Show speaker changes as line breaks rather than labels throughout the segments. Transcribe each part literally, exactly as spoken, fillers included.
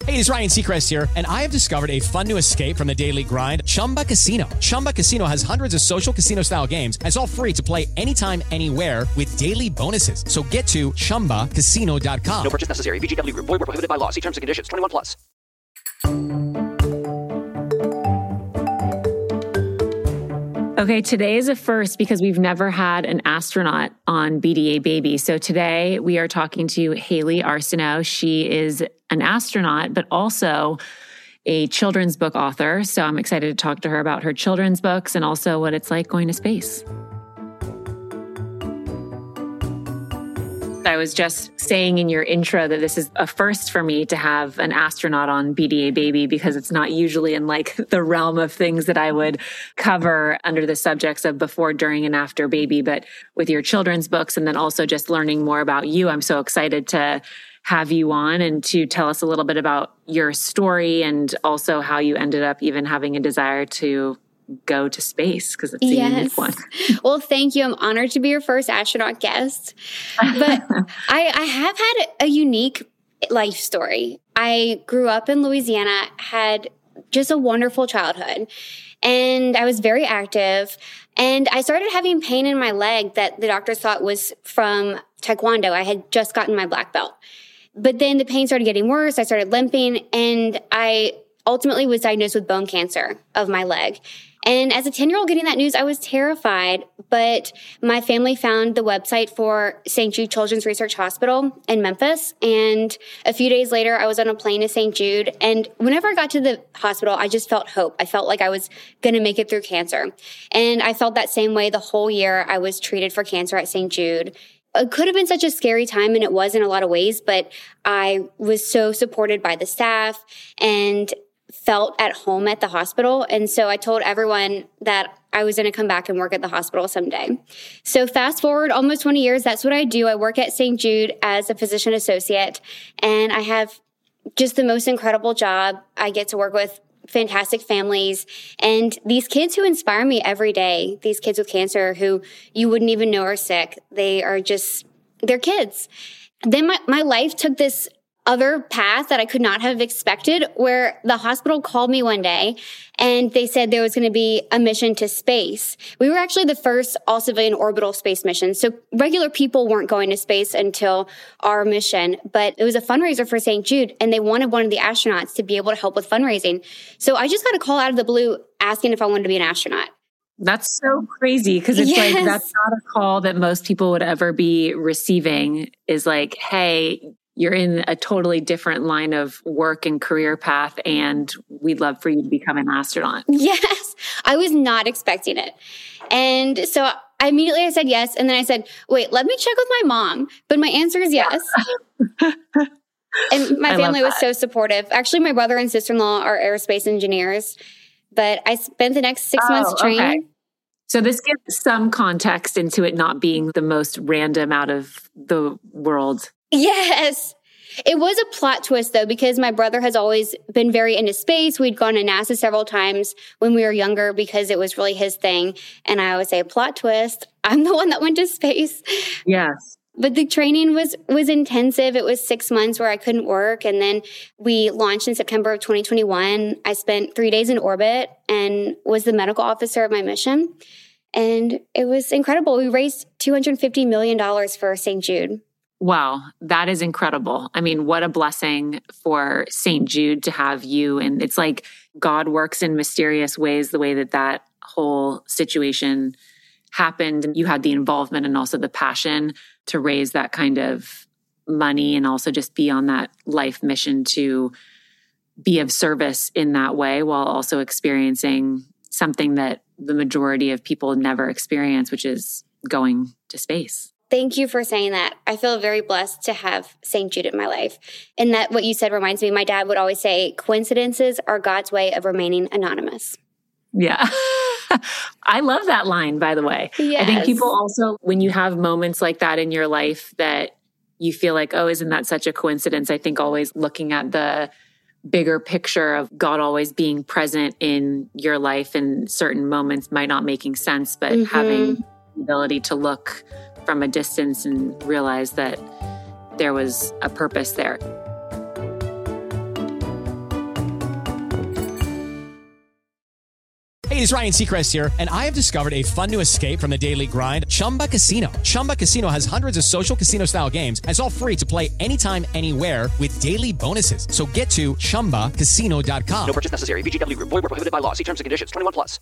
Hey, it's Ryan Seacrest here, and I have discovered a fun new escape from the daily grind, Chumba Casino. Chumba Casino has hundreds of social casino-style games, and it's all free to play anytime, anywhere with daily bonuses. So get to chumba casino dot com.
No purchase necessary. V G W Group. Void where prohibited by law. See terms and conditions. twenty-one plus.
Okay, today is a first because we've never had an astronaut on B D A Baby. So today we are talking to Hayley Arsenault. She is an astronaut, but also a children's book author. So I'm excited to talk to her about her children's books and also what it's like going to space. I was just saying in your intro that this is a first for me to have an astronaut on B D A Baby because it's not usually in like the realm of things that I would cover under the subjects of before, during, and after baby. But with your children's books and then also just learning more about you, I'm so excited to have you on and to tell us a little bit about your story and also how you ended up even having a desire to go to space, because it's a
yes.
unique one.
Well, thank you. I'm honored to be your first astronaut guest. But I, I have had a unique life story. I grew up in Louisiana, had just a wonderful childhood, and I was very active. And I started having pain in my leg that the doctors thought was from Taekwondo. I had just gotten my black belt. But then the pain started getting worse. I started limping, and I ultimately was diagnosed with bone cancer of my leg. And as a ten-year-old getting that news, I was terrified, but my family found the website for Saint Jude Children's Research Hospital in Memphis. And a few days later, I was on a plane to Saint Jude. And whenever I got to the hospital, I just felt hope. I felt like I was going to make it through cancer. And I felt that same way the whole year I was treated for cancer at Saint Jude. It could have been such a scary time, and it was in a lot of ways, but I was so supported by the staff and felt at home at the hospital. And so I told everyone that I was going to come back and work at the hospital someday. So fast forward almost twenty years, that's what I do. I work at Saint Jude as a physician associate, and I have just the most incredible job. I get to work with fantastic families and these kids who inspire me every day, these kids with cancer who you wouldn't even know are sick. They are just, they're kids. Then my, my life took this other path that I could not have expected, where the hospital called me one day and they said there was going to be a mission to space. We were actually the first all-civilian orbital space mission. So regular people weren't going to space until our mission, but it was a fundraiser for Saint Jude, and they wanted one of the astronauts to be able to help with fundraising. So I just got a call out of the blue asking if I wanted to be an astronaut.
That's so crazy, because it's
yes.
like, that's not a call that most people would ever be receiving, is like, hey, you're in a totally different line of work and career path, and we'd love for you to become an astronaut.
Yes, I was not expecting it. And so I immediately I said yes. And then I said, wait, let me check with my mom. But my answer is yes. And my family was so supportive. Actually, my brother and sister-in-law are aerospace engineers. But I spent the next six
oh,
months training.
Okay. So this gives some context into it not being the most random out of the world.
Yes. It was a plot twist, though, because my brother has always been very into space. We'd gone to NASA several times when we were younger because it was really his thing. And I always say, plot twist, I'm the one that went to space.
Yes.
But the training was was intensive. It was six months where I couldn't work. And then we launched in September of twenty twenty-one. I spent three days in orbit and was the medical officer of my mission. And it was incredible. We raised two hundred fifty million dollars for Saint Jude.
Wow, that is incredible. I mean, what a blessing for Saint Jude to have you. And it's like God works in mysterious ways, the way that that whole situation happened. And you had the involvement and also the passion to raise that kind of money and also just be on that life mission to be of service in that way, while also experiencing something that the majority of people never experience, which is going to space.
Thank you for saying that. I feel very blessed to have Saint Jude in my life. And that what you said reminds me, my dad would always say, coincidences are God's way of remaining anonymous.
Yeah. I love that line, by the way.
Yes.
I think people also, when you have moments like that in your life that you feel like, oh, isn't that such a coincidence? I think always looking at the bigger picture of God always being present in your life in certain moments might not making sense, but mm-hmm. having the ability to look from a distance and realize that there was a purpose there.
Hey, it's Ryan Seacrest here, and I have discovered a fun new escape from the daily grind, Chumba Casino. Chumba Casino has hundreds of social casino-style games, and it's all free to play anytime, anywhere with daily bonuses. So get to chumba casino dot com.
No purchase necessary. V G W Group. Void where prohibited by law. See terms and conditions. twenty-one plus.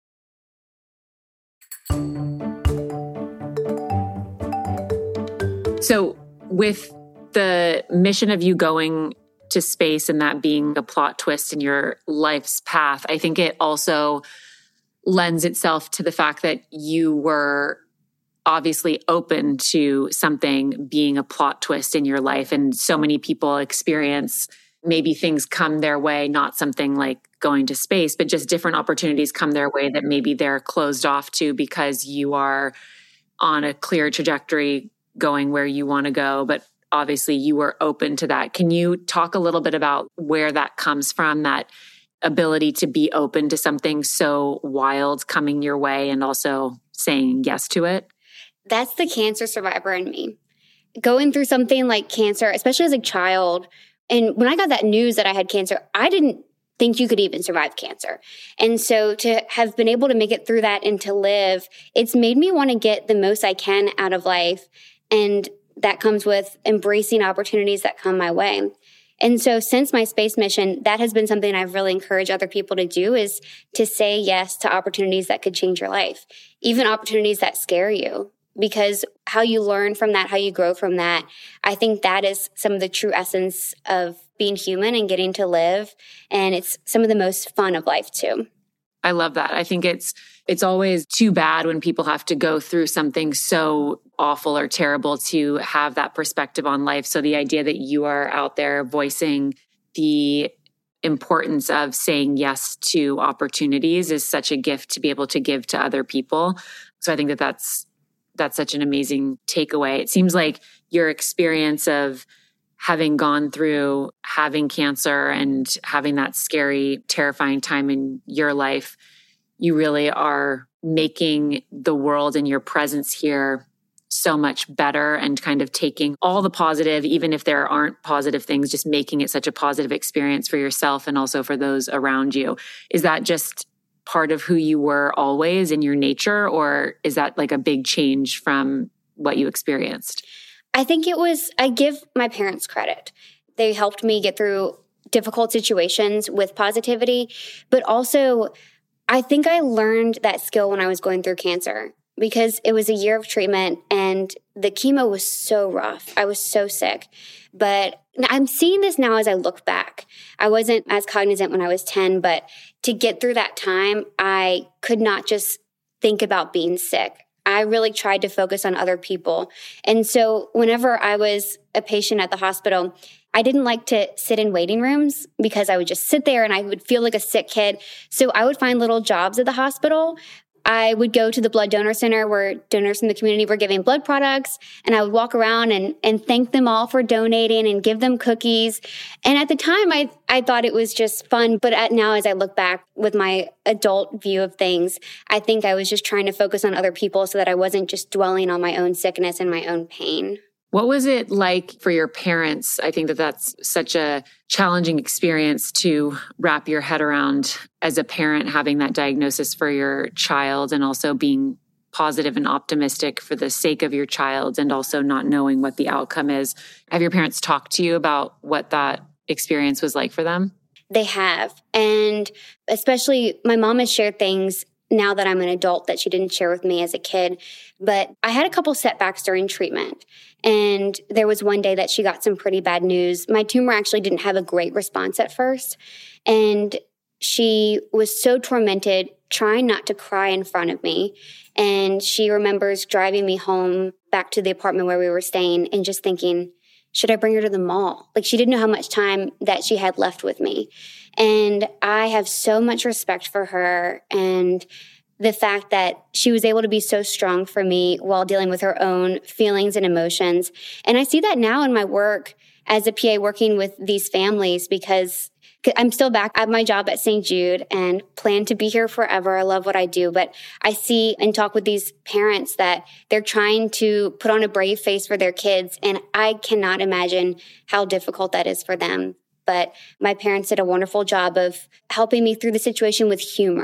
So with the mission of you going to space and that being a plot twist in your life's path, I think it also lends itself to the fact that you were obviously open to something being a plot twist in your life. And so many people experience maybe things come their way, not something like going to space, but just different opportunities come their way that maybe they're closed off to because you are on a clear trajectory going where you want to go. But obviously you were open to that. Can you talk a little bit about where that comes from, that ability to be open to something so wild coming your way and also saying yes to it?
That's the cancer survivor in me. Going through something like cancer, especially as a child, and when I got that news that I had cancer, I didn't think you could even survive cancer. And so to have been able to make it through that and to live, it's made me want to get the most I can out of life. And that comes with embracing opportunities that come my way. And so since my space mission, that has been something I've really encouraged other people to do, is to say yes to opportunities that could change your life, even opportunities that scare you, because how you learn from that, how you grow from that, I think that is some of the true essence of being human and getting to live. And it's some of the most fun of life too.
I love that. I think it's it's always too bad when people have to go through something so awful or terrible to have that perspective on life. So the idea that you are out there voicing the importance of saying yes to opportunities is such a gift to be able to give to other people. So I think that that's that's such an amazing takeaway. It seems like your experience of having gone through having cancer and having that scary, terrifying time in your life, you really are making the world and your presence here so much better and kind of taking all the positive, even if there aren't positive things, just making it such a positive experience for yourself and also for those around you. Is that just part of who you were always in your nature, or is that like a big change from what you experienced?
I think it was, I give my parents credit. They helped me get through difficult situations with positivity, but also I think I learned that skill when I was going through cancer, because it was a year of treatment and the chemo was so rough. I was so sick. But I'm seeing this now as I look back. I wasn't as cognizant when I was ten, but to get through that time, I could not just think about being sick. I really tried to focus on other people. And so whenever I was a patient at the hospital, I didn't like to sit in waiting rooms because I would just sit there and I would feel like a sick kid. So I would find little jobs at the hospital. I would go to the blood donor center where donors in the community were giving blood products, and I would walk around and, and thank them all for donating and give them cookies. And at the time, I, I thought it was just fun. But at, now as I look back with my adult view of things, I think I was just trying to focus on other people so that I wasn't just dwelling on my own sickness and my own pain.
What was it like for your parents? I think that that's such a challenging experience to wrap your head around as a parent, having that diagnosis for your child and also being positive and optimistic for the sake of your child and also not knowing what the outcome is. Have your parents talked to you about what that experience was like for them?
They have. And especially my mom has shared things now that I'm an adult that she didn't share with me as a kid. But I had a couple setbacks during treatment. And there was one day that she got some pretty bad news. My tumor actually didn't have a great response at first. And she was so tormented, trying not to cry in front of me. And she remembers driving me home back to the apartment where we were staying and just thinking, should I bring her to the mall? Like, she didn't know how much time that she had left with me. And I have so much respect for her and the fact that she was able to be so strong for me while dealing with her own feelings and emotions. And I see that now in my work as a P A working with these families, because I'm still back at my job at Saint Jude and plan to be here forever. I love what I do. But I see and talk with these parents that they're trying to put on a brave face for their kids. And I cannot imagine how difficult that is for them. But my parents did a wonderful job of helping me through the situation with humor.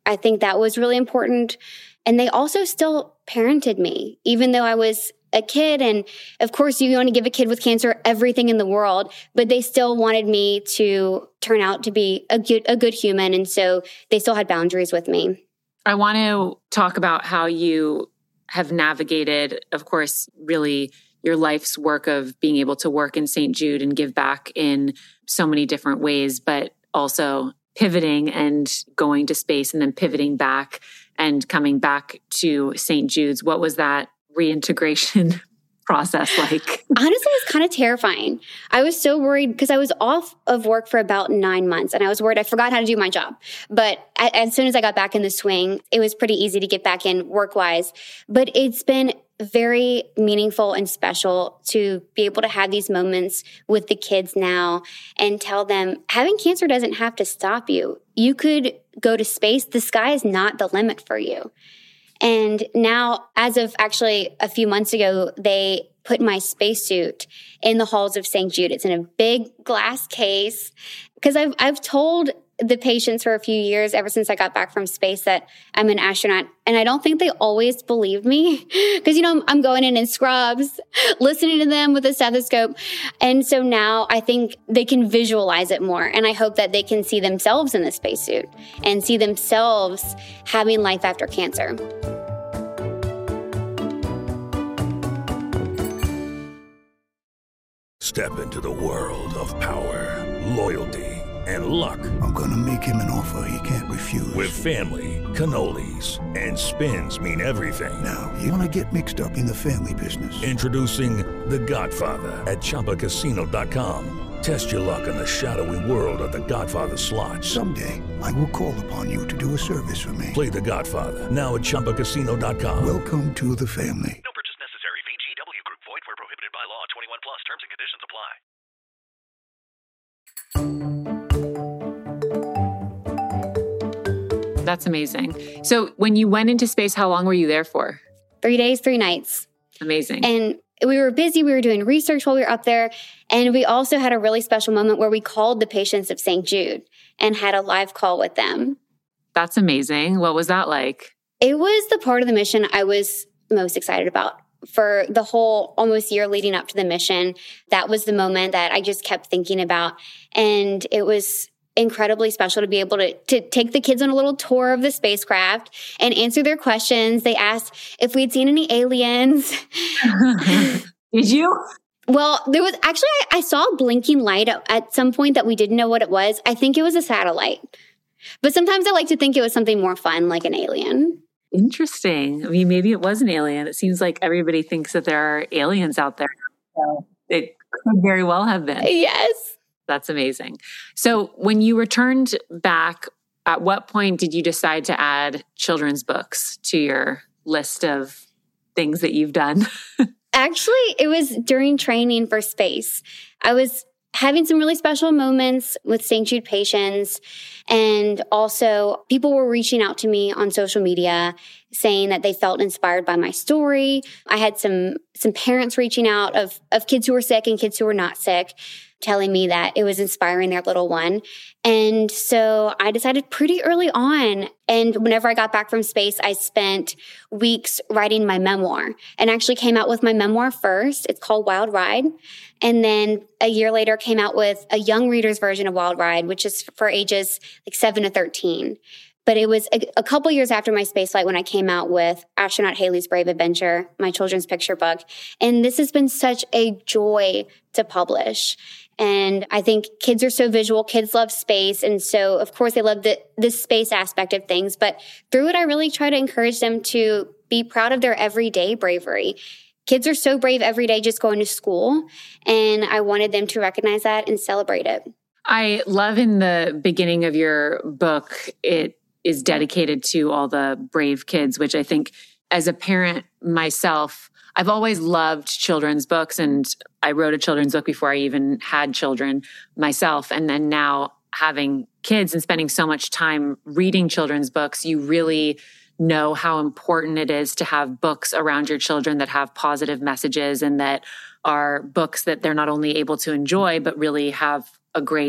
I think that was really important. And they also still parented me, even though I was a kid. And of course, you want to give a kid with cancer everything in the world, but they still wanted me to turn out to be a good, a good human. And so they still had boundaries with me.
I want to talk about how you have navigated, of course, really your life's work of being able to work in Saint Jude and give back in so many different ways, but also pivoting and going to space and then pivoting back and coming back to Saint Jude's. What was that reintegration process like?
Honestly, it was kind of terrifying. I was so worried because I was off of work for about nine months and I was worried I forgot how to do my job. But as soon as I got back in the swing, it was pretty easy to get back in work-wise. But it's been very meaningful and special to be able to have these moments with the kids now and tell them having cancer doesn't have to stop you. You could go to space. The sky is not the limit for you. And now, as of actually a few months ago, they put my spacesuit in the halls of Saint Jude. It's in a big glass case because I've I've told the patients for a few years, ever since I got back from space, that I'm an astronaut. And I don't think they always believe me because, you know, I'm, I'm going in in scrubs, listening to them with a stethoscope. And so now I think they can visualize it more. And I hope that they can see themselves in the spacesuit and see themselves having life after cancer.
Step into the world of power, loyalty, and luck.
I'm gonna make him an offer he can't refuse.
With family, cannolis, and spins mean everything.
Now, you wanna get mixed up in the family business.
Introducing The Godfather at Chumba Casino dot com. Test your luck in the shadowy world of The Godfather slot.
Someday, I will call upon you to do a service for me.
Play The Godfather now at Chumba Casino dot com.
Welcome to the family.
No purchase necessary. V G W Group. Void where prohibited by law. twenty-one plus. Terms and conditions apply.
That's amazing. So when you went into space, how long were you there for?
Three days, three nights.
Amazing.
And we were busy. We were doing research while we were up there. And we also had a really special moment where we called the patients of Saint Jude and had a live call with them.
That's amazing. What was that like?
It was the part of the mission I was most excited about. For the whole almost year leading up to the mission, that was the moment that I just kept thinking about. And it was incredibly special to be able to, to take the kids on a little tour of the spacecraft and answer their questions. They asked if we'd seen any aliens.
Did you?
Well, there was actually, I, I saw a blinking light at, at some point that we didn't know what it was. I think it was a satellite. But sometimes I like to think it was something more fun, like an alien.
Interesting. I mean, maybe it was an alien. It seems like everybody thinks that there are aliens out there. So it could very well have been.
Yes.
That's amazing. So when you returned back, at what point did you decide to add children's books to your list of things that you've done?
Actually, it was during training for space. I was having some really special moments with Saint Jude patients. And also people were reaching out to me on social media saying that they felt inspired by my story. I had some, some parents reaching out of, of kids who were sick and kids who were not sick, telling me that it was inspiring their little one. And so I decided pretty early on. And whenever I got back from space, I spent weeks writing my memoir and actually came out with my memoir first. It's called Wild Ride. And then a year later came out with a young reader's version of Wild Ride, which is for ages like seven to thirteen. But it was a, a couple years after my spaceflight when I came out with Astronaut Haley's Brave Adventure, my children's picture book. And this has been such a joy to publish. And I think kids are so visual. Kids love space. And so, of course, they love the, the space aspect of things. But through it, I really try to encourage them to be proud of their everyday bravery. Kids are so brave every day just going to school. And I wanted them to recognize that and celebrate it.
I love in the beginning of your book, it is dedicated to all the brave kids, which I think as a parent myself, I've always loved children's books, and I wrote a children's book before I even had children myself. And then now having kids and spending so much time reading children's books, you really know how important it is to have books around your children that have positive messages and that are books that they're not only able to enjoy, but really have a great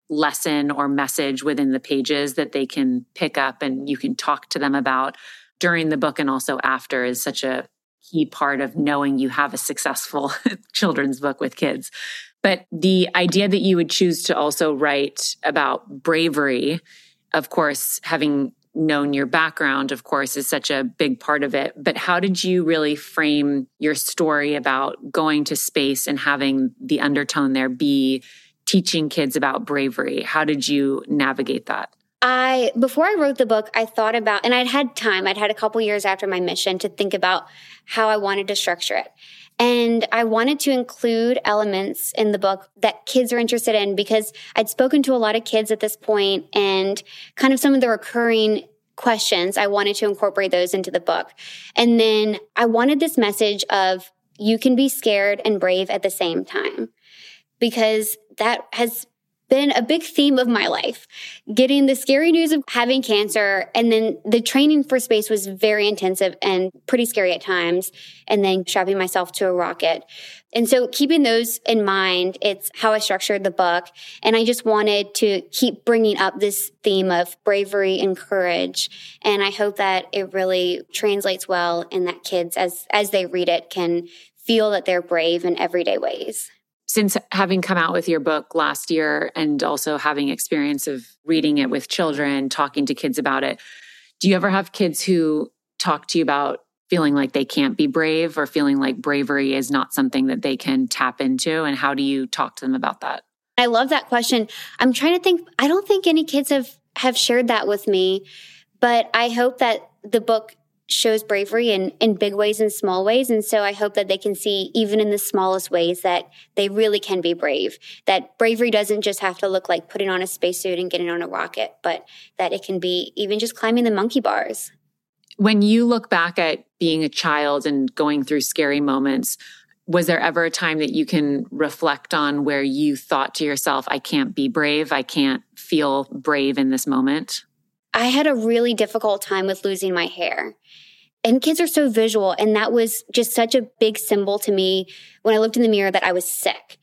lesson or message within the pages that they can pick up and you can talk to them about during the book and also after is such a key part of knowing you have a successful children's book with kids. But the idea that you would choose to also write about bravery, of course, having known your background, of course, is such a big part of it. But how did you really frame your story about going to space and having the undertone there be teaching kids about bravery? How did you navigate that?
I, before I wrote the book, I thought about, and I'd had time, I'd had a couple years after my mission to think about how I wanted to structure it. And I wanted to include elements in the book that kids are interested in because I'd spoken to a lot of kids at this point and kind of some of the recurring questions, I wanted to incorporate those into the book. And then I wanted this message of you can be scared and brave at the same time because that has been a big theme of my life. Getting the scary news of having cancer and then the training for space was very intensive and pretty scary at times. And then strapping myself to a rocket. And so keeping those in mind, it's how I structured the book. And I just wanted to keep bringing up this theme of bravery and courage. And I hope that it really translates well and that kids, as, as they read it, can feel that they're brave in everyday ways.
Since having come out with your book last year and also having experience of reading it with children, talking to kids about it, do you ever have kids who talk to you about feeling like they can't be brave or feeling like bravery is not something that they can tap into? And how do you talk to them about that?
I love that question. I'm trying to think, I don't think any kids have, have shared that with me, but I hope that the book shows bravery in, in big ways and small ways. And so I hope that they can see, even in the smallest ways, that they really can be brave. That bravery doesn't just have to look like putting on a spacesuit and getting on a rocket, but that it can be even just climbing the monkey bars.
When you look back at being a child and going through scary moments, was there ever a time that you can reflect on where you thought to yourself, I can't be brave, I can't feel brave in this moment?
I had a really difficult time with losing my hair. And kids are so visual. And that was just such a big symbol to me when I looked in the mirror that I was sick.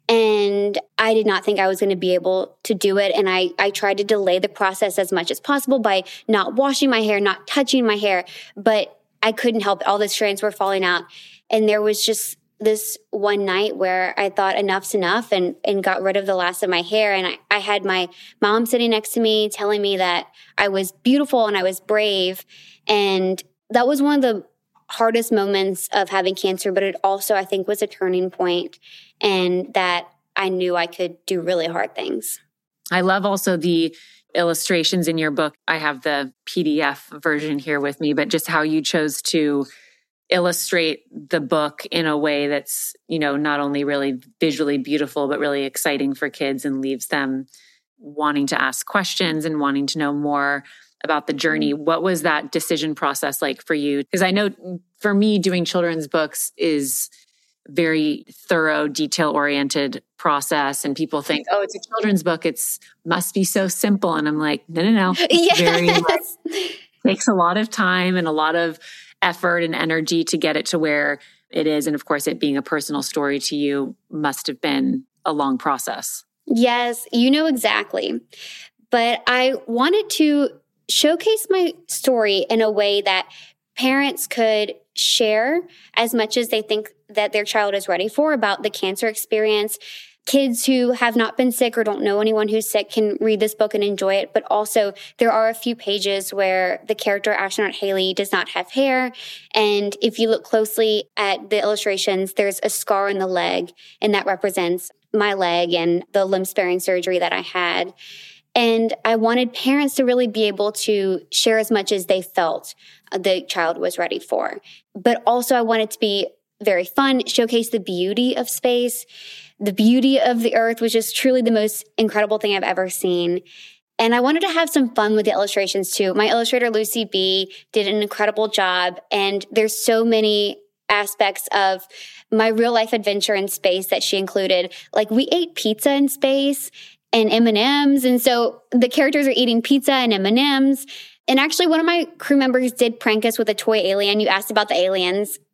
And I did not think I was going to be able to do it. And I, I tried to delay the process as much as possible by not washing my hair, not touching my hair. But I couldn't help it. All the strands were falling out. And there was just this one night where I thought enough's enough and, and got rid of the last of my hair. And I, I had my mom sitting next to me telling me that I was beautiful and I was brave. And that was one of the hardest moments of having cancer, but it also, I think, was a turning point and that I knew I could do really hard things.
I love also the illustrations in your book. I have the P D F version here with me, but just how you chose to illustrate the book in a way that's, you know, not only really visually beautiful, but really exciting for kids and leaves them wanting to ask questions and wanting to know more about the journey. What was that decision process like for you? Because I know for me, doing children's books is very thorough, detail-oriented process. And people think, oh, it's a children's book. It's must be so simple. And I'm like, no, no, no. It's
yes.
very, like, takes a lot of time and a lot of effort and energy to get it to where it is. And of course, it being a personal story to you must have been a long process.
Yes, you know exactly. But I wanted to showcase my story in a way that parents could share as much as they think that their child is ready for about the cancer experience. Kids who have not been sick or don't know anyone who's sick can read this book and enjoy it. But also there are a few pages where the character astronaut Haley does not have hair. And if you look closely at the illustrations, there's a scar in the leg, and that represents my leg and the limb sparing surgery that I had. And I wanted parents to really be able to share as much as they felt the child was ready for. But also I wanted to be very fun, showcase the beauty of space, the beauty of the earth, which is truly the most incredible thing I've ever seen. And I wanted to have some fun with the illustrations too. My illustrator, Lucy B., did an incredible job. And there's so many aspects of my real life adventure in space that she included. Like we ate pizza in space and M and M's. And so the characters are eating pizza and M and M's. And actually, one of my crew members did prank us with a toy alien. You asked about the aliens.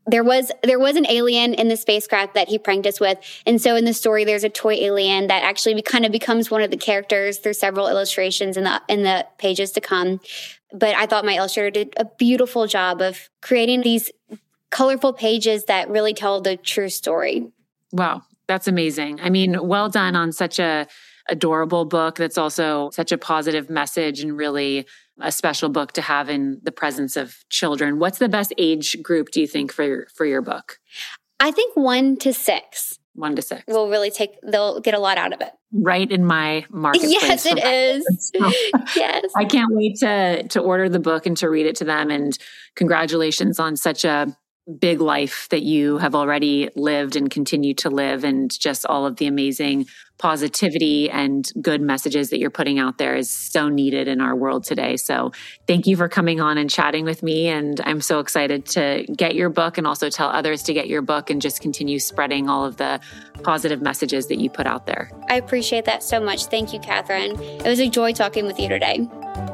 there was there was an alien in the spacecraft that he pranked us with. And so in the story, there's a toy alien that actually kind of becomes one of the characters through several illustrations in the in the pages to come. But I thought my illustrator did a beautiful job of creating these colorful pages that really tell the true story.
Wow, that's amazing. I mean, well done on such a adorable book that's also such a positive message and really a special book to have in the presence of children. What's the best age group, do you think, for your, for your book?
I think one to six.
One to six.
Will really take, they'll get a lot out of it.
Right in my marketplace.
Yes, it is.
So
yes.
I can't wait to to order the book and to read it to them. And congratulations on such a big life that you have already lived and continue to live, and just all of the amazing positivity and good messages that you're putting out there is so needed in our world today. So thank you for coming on and chatting with me. And I'm so excited to get your book and also tell others to get your book and just continue spreading all of the positive messages that you put out there.
I appreciate that so much. Thank you, Catherine. It was a joy talking with you today.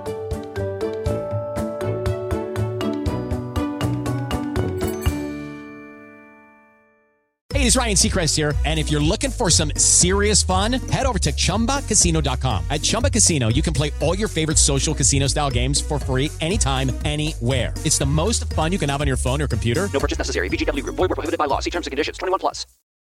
Hey, it's Ryan Seacrest here. And if you're looking for some serious fun, head over to Chumba Casino dot com. At Chumba Casino, you can play all your favorite social casino style games for free anytime, anywhere. It's the most fun you can have on your phone or computer.
No purchase necessary. V G W Group. Void where prohibited by law. See terms and conditions. twenty-one plus.